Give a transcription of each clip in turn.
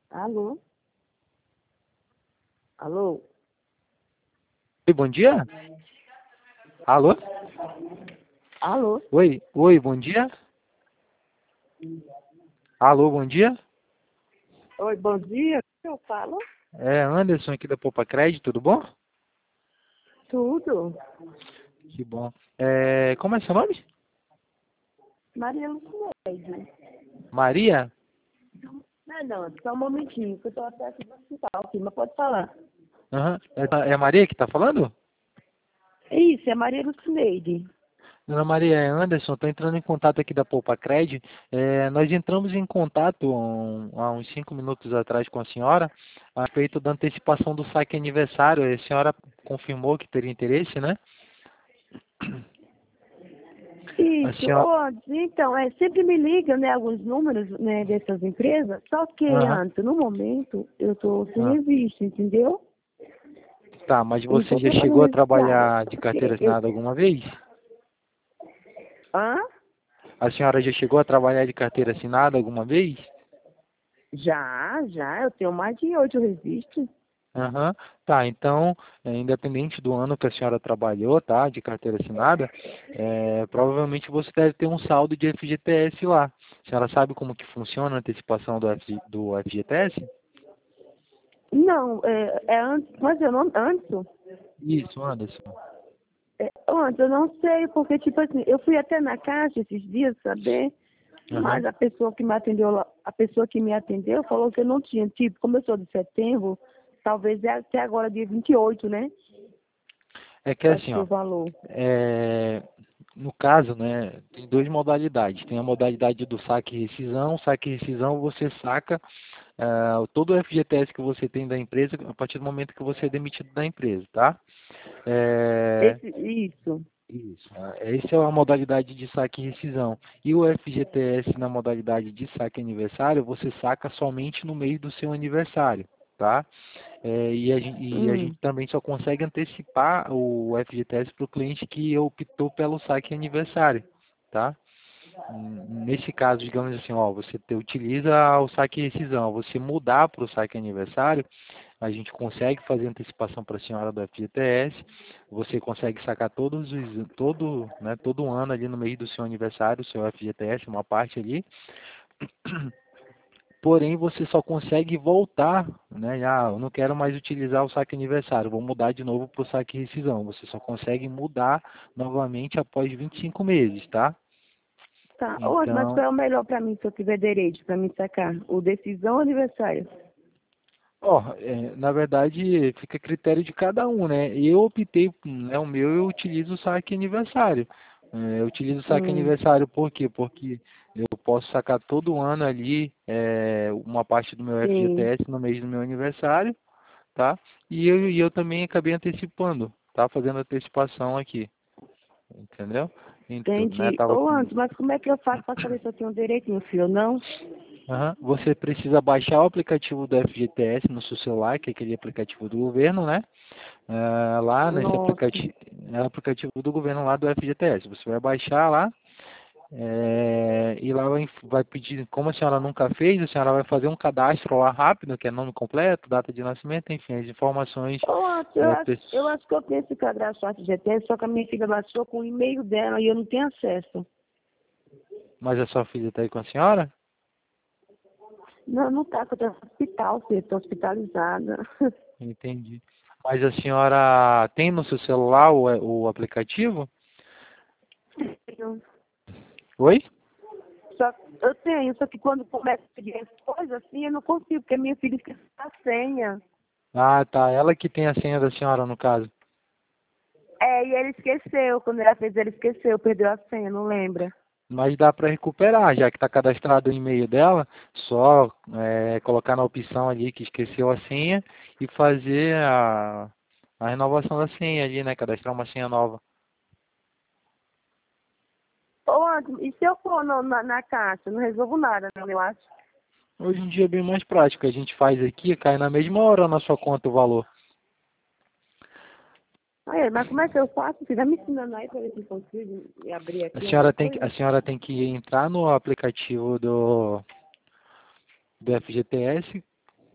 Alô? Alô? Oi, bom dia? Alô? Alô? Oi, bom dia? Alô, bom dia? Oi, bom dia. Eu falo É Anderson aqui da Poupa Crédito, tudo bom? tudo. Que bom. Como é seu nome? Maria Lucineide. Maria? Não, só um momentinho, que eu tô até aqui no hospital, aqui, mas pode falar. Aham. É a Maria que tá falando? Isso, é Maria Lucineide. Dona Maria, é Anderson, estou entrando em contato aqui da Poupa Cred. Nós entramos em contato há uns 5 minutos atrás com a senhora a respeito da antecipação do saque aniversário. A senhora confirmou que teria interesse, né? A Isso, senhora... então, sempre me ligam, né, alguns números, né, dessas empresas, só que Aham. antes, no momento, eu tô sem Ah, registro, entendeu? tá, mas Eu não você tô já trabalhando chegou a registrada. trabalhar de carteira Porque eu... assinada alguma vez? Hã? A senhora já chegou a trabalhar de carteira assinada alguma vez? Já, eu tenho mais de 8 registros. Aham. Tá, então, independente do ano que a senhora trabalhou, tá, de carteira assinada, provavelmente você deve ter um saldo de FGTS lá. A senhora sabe como que funciona a antecipação do FGTS? Não, é antes, mas eu não, antes, Isso, Anderson. antes, eu não sei, porque, tipo assim, eu fui até na caixa esses dias saber, Aham. mas a pessoa que me atendeu lá, a pessoa que me atendeu falou que eu não tinha, tipo, como eu sou de setembro, talvez é até agora dia 28, né? É que Vai assim, ser ó, o valor. é, no caso, né, tem duas modalidades. Tem a modalidade do saque e rescisão. O saque e rescisão você saca todo o FGTS que você tem da empresa a partir do momento que você é demitido da empresa, tá? É, Isso. isso. Essa é a modalidade de saque e rescisão. E o FGTS na modalidade de saque aniversário, você saca somente no mês do seu aniversário, tá? E a gente Hum, também só consegue antecipar o FGTS para o cliente que optou pelo saque aniversário, tá? Nesse caso, digamos assim, ó, você utiliza o saque e rescisão, você mudar para o saque aniversário, a gente consegue fazer antecipação para a senhora do FGTS, você consegue sacar todo ano ali no meio do seu aniversário, o seu FGTS, uma parte ali, porém você só consegue voltar, né? Ah, eu não quero mais utilizar o saque aniversário, vou mudar de novo para o saque rescisão. Você só consegue mudar novamente após 25 meses, tá? tá. Mas Então, qual é o melhor pra mim se eu tiver direito pra me sacar? O decisão ou aniversário? na verdade, fica a critério de cada um, né? Eu optei, né, o meu eu utilizo o saque aniversário. Eu utilizo o saque Hum, aniversário por quê? Porque eu posso sacar todo ano ali uma parte do meu sim, FGTS no mês do meu aniversário, tá? E eu também acabei antecipando, tá? Fazendo antecipação aqui, entendeu? Então, né, entendi. tava com... Mas como é que eu faço pra saber se eu tenho direito, meu filho, ou não? Aham. Você precisa baixar o aplicativo do FGTS no seu celular, que é aquele aplicativo do governo, né? Lá nesse Nossa. aplicativo, é o aplicativo do governo lá do FGTS. Você vai baixar lá e lá vai pedir, como a senhora nunca fez, a senhora vai fazer um cadastro lá rápido, que é nome completo, data de nascimento, enfim, as informações. Eu é, acho, pes- eu acho que eu tenho esse cadastro GT, só que a minha filha baixou com o e-mail dela e eu não tenho acesso. mas a sua filha está aí com a senhora? Não, não tá, porque eu tô no hospital, filho, tô hospitalizada. Entendi. Mas a senhora tem no seu celular o aplicativo? Eu- Oi? eu tenho, só que quando começa a pedir as coisas assim, eu não consigo, porque minha filha esquece a senha. Ah, tá. Ela que tem a senha da senhora, no caso. E ele esqueceu, quando ela fez, ele esqueceu, perdeu a senha, não lembra? Mas dá para recuperar, já que está cadastrado o e-mail dela, só colocar na opção ali que esqueceu a senha e fazer a renovação da senha ali, né? Cadastrar uma senha nova. Antes, e se eu for na caixa, não resolvo nada, não, eu acho. Hoje em dia é bem mais prático, a gente faz aqui, cai na mesma hora na sua conta o valor. Mas como é que eu faço? Você vai me ensinando aí para ver se eu consigo abrir A aqui senhora alguma tem que, coisa? a senhora tem que entrar no aplicativo do FGTS,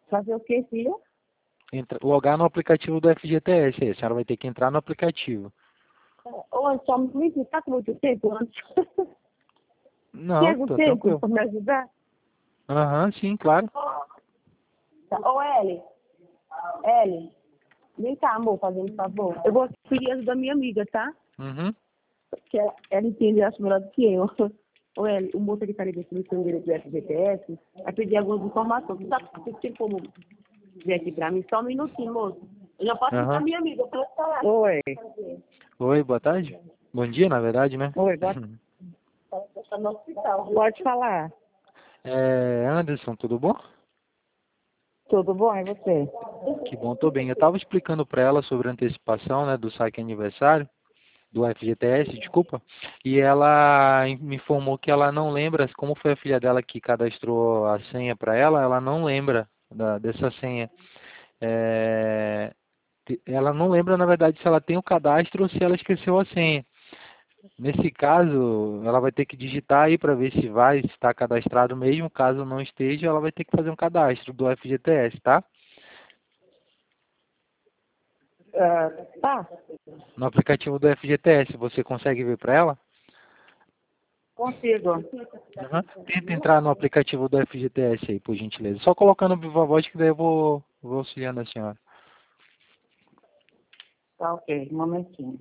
Fazer o quê, filho? Logar no aplicativo do FGTS. Aí. A senhora vai ter que entrar no aplicativo. Ô, só me tá com muito tempo antes. Não, Chega o tá tempo tranquilo. para me ajudar? Aham, sim, claro. Tá. Ô, Eli, vem cá, amor, fazendo um favor. Eu vou pedir ajuda da minha amiga, tá? Uhum. Que ela entende, acho, melhor do que eu. Ô, Eli, o moço aqui tá ligando comigo com o direito do FGTS, vai pedir algumas informações. Tu sabe se tem como dizer aqui pra mim? Só um minutinho, moço. Eu já posso ficar Aham. minha amiga, eu posso falar. Oi. Oi, boa tarde. Bom dia, na verdade, né? Oi, boa tá no hospital. Pode falar. Anderson, tudo bom? Tudo bom, e você? Que bom, tô bem. Eu tava explicando para ela sobre a antecipação, né, do saque aniversário, do FGTS, desculpa, e ela me informou que ela não lembra, como foi a filha dela que cadastrou a senha para ela não lembra dessa senha. É, ela não lembra, na verdade, se ela tem o cadastro ou se ela esqueceu a senha. Nesse caso, ela vai ter que digitar aí para ver se vai estar cadastrado mesmo. Caso não esteja, ela vai ter que fazer um cadastro do FGTS, tá? Tá, No aplicativo do FGTS, você consegue ver para ela? consigo. Uhum. Tenta entrar no aplicativo do FGTS aí, por gentileza. Só colocando o Viva Voz que daí eu vou auxiliando a senhora. Tá, ok, um momentinho.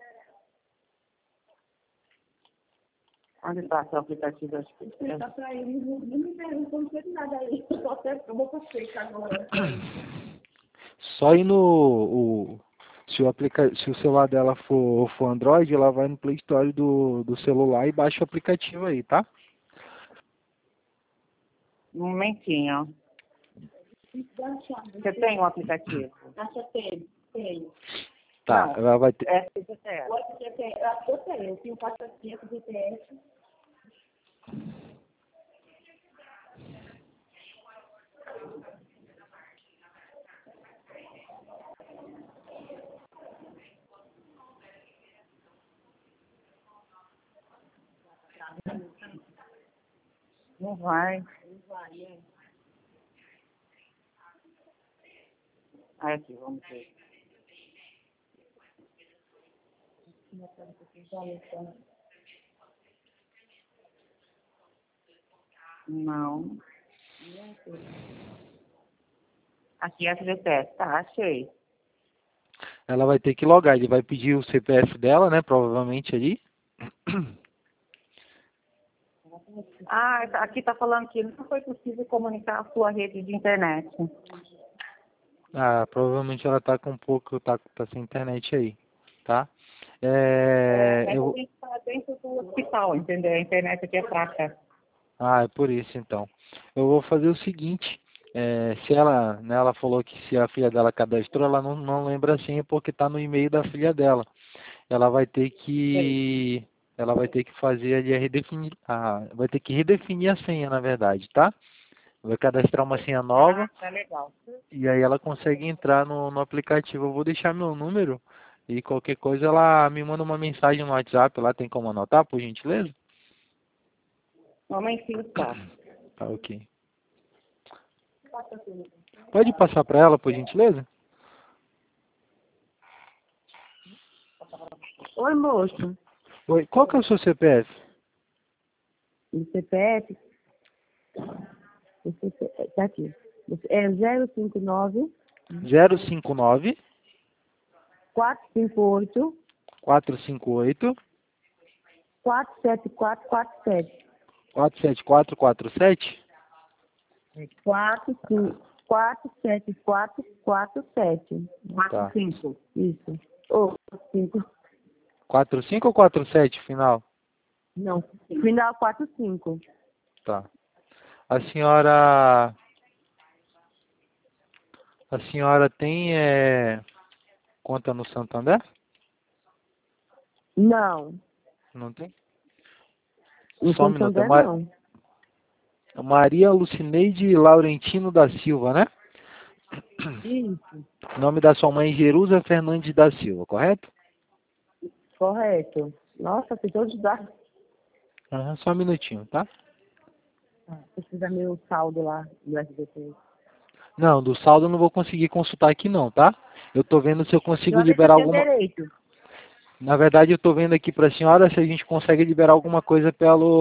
Onde está seu aplicativo? Acho que tá pra ele, não me perguntou, não fez nada aí. Só até eu vou você agora. Só ir se o celular dela for Android, ela vai no Play Store do celular e baixa o aplicativo aí, tá? Um momentinho. Você tem um aplicativo? Acho que tenho. Tá, Não, ela vai ter. FGTS. O FGTS, eu acho que eu tenho. Eu tenho 400 FGTS. Não vai. Não vai, é. Aí aqui, vamos ver. Não. Aqui é FGTS, tá, achei. Ela vai ter que logar, ele vai pedir o CPF dela, né? Provavelmente ali. Ah, aqui tá falando que não foi possível comunicar a sua rede de internet. Ah, provavelmente ela tá com um pouco, tá sem internet aí, tá? Mas Eu a vou. gente está dentro do hospital, entendeu? A internet aqui é fraca. Ah, é por isso então. Eu vou fazer o seguinte, se ela, né, ela falou que se a filha dela cadastrou, ela não lembra a senha porque está no e-mail da filha dela. Ela vai ter que, ela vai ter que fazer ali vai ter que redefinir a senha, na verdade, tá? Vai cadastrar uma senha Ah, nova tá legal. e aí ela consegue entrar no aplicativo. Eu vou deixar meu número e qualquer coisa ela me manda uma mensagem no WhatsApp, lá tem como anotar, por gentileza? Momentinho só. Tá, ok. Pode passar para ela, por gentileza? Oi, moço. Oi, qual que é o seu CPF? O CPF? O CPF tá aqui. É 059 059 458 458 47447. 47447? 47447. Tá. 45. Isso. Ou 5. 45 ou 47 final? Não. Final 45. Tá. A senhora tem conta no Santander? Não. Não tem? No Só um minuto. Santander, não. Maria Lucineide Laurentino da Silva, né? Isso. O nome da sua mãe é Jerusa Fernandes da Silva, correto? Correto. Nossa, tem todos os dados. Aham, só um minutinho, tá? Precisa meu saldo lá do SBT. Não, do saldo eu não vou conseguir consultar aqui não, tá? Eu tô vendo se eu consigo Deixa eu ver se eu liberar tenho alguma... direito. Na verdade, eu tô vendo aqui para a senhora se a gente consegue liberar alguma coisa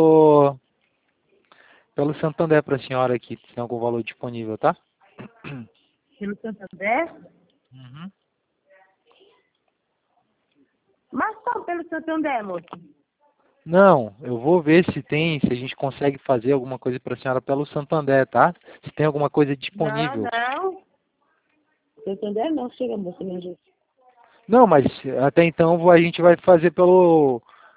pelo Santander para a senhora aqui, se tem algum valor disponível, tá? Pelo Santander? Uhum. Mas só pelo Santander, moço. Não, eu vou ver se a gente consegue fazer alguma coisa para a senhora pelo Santander, tá? Se tem alguma coisa Não, disponível. não. Santander não, chega, moço, minha gente. Não, mas até então a gente vai fazer